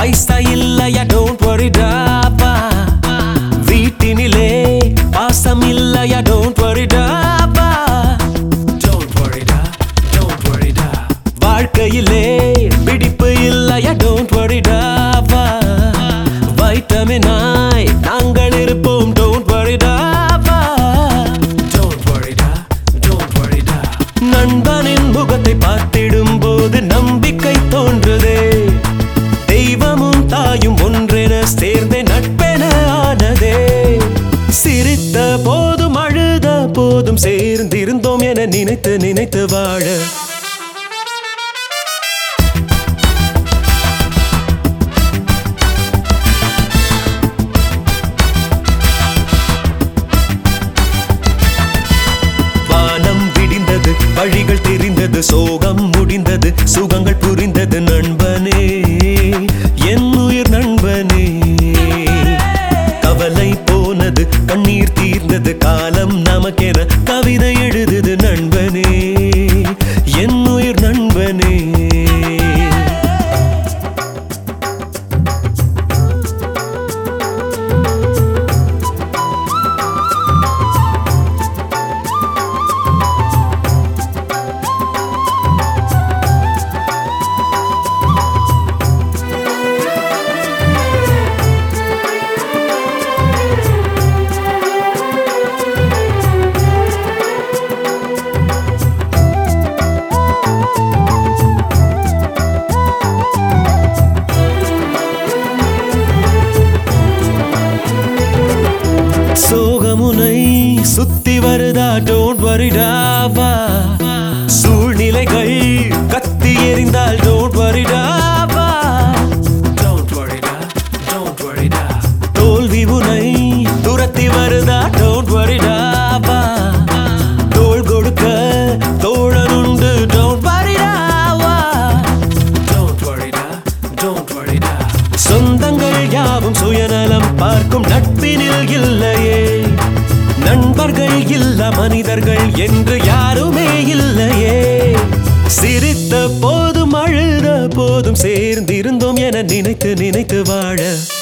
பைசா இல்லையா டோன்ட் வரிடா வா வீட்டினிலே பாசம் இல்லையா டோன்ட் வரிடா வா டோன்ட் வரிடா வாழ்க்கையிலே பிடிப்பு இல்லையா டோன்ட் வரிடா வா வைட்டமினாய் நாங்கள் இருப்போம் டோன்ட் வரிடா வா டோன்ட் வரிடா நண்பனின் முகத்தை பார்த்திடும் போது நம்பிக்கை தோன்றுதே தெய்வமும் தாயும் ஒன்றென சேர்ந்தே நட்பென ஆனதே சிரித்த போதும் அழுத போதும் சேர்ந்திருந்தோம் என நினைத்து நினைத்து வாழ வானம் விடிந்தது வழிகள் தெரிந்தது சோகம் முடிந்தது சுகங்கள் புரிந்தது நண்பனே என் உயிர் நண்பனே கவலை போனது கண்ணீர் தீர்ந்தது காலம் நமக்கென கவிதை எழுதுது நண்பனே என் உயிர் நண்பனே சோகமுனை சுத்தி வருதா டோன்ட் வரிடா வா சூழ்நிலைகள் கத்தி எறிந்தால் டோன்ட் வரிடா வா டோன்ட் வரிடா தோல்வி உனை துரத்தி வருதா டோன்ட் வரிடா வா தோள் கொடுக்க தோழனுண்டு டோன்ட் வரிடா வா டோன்ட் வரிடா சொந்தங்கள் யாவும் சுயநலம் பார்க்கும் நட்பினில் இல்லையே நண்பர்கள் இல்ல மனிதர்கள் என்று யாருமே இல்லையே சிரித்த போதும் அழுத போதும் சேர்ந்திருந்தோம் என நினைத்து நினைத்து வாழ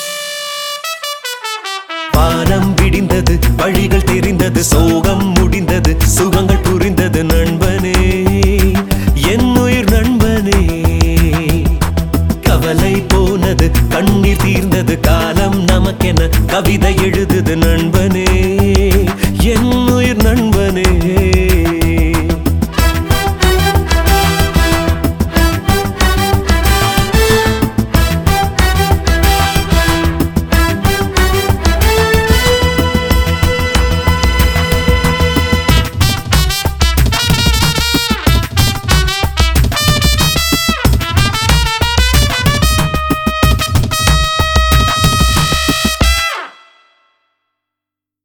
வானம் விடிந்தது வழிகள் தெரிந்தது சோகம் முடிந்தது சுகங்கள் புரிந்தது நண்பனே என் உயிர் நண்பனே கவலை போனது கண்ணீர் தீர்ந்தது காலம் நமக்கென கவிதை எழு